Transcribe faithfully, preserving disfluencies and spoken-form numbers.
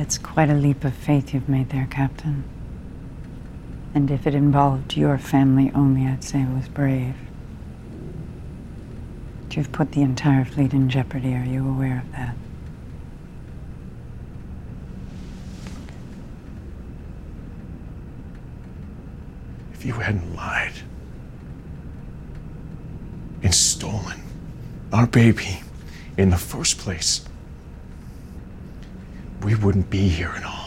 It's quite a leap of faith you've made there, Captain. And if it involved your family only, I'd say it was brave. But you've put the entire fleet in jeopardy. Are you aware of that? If you hadn't lied and stolen our baby in the first place, we wouldn't be here at all.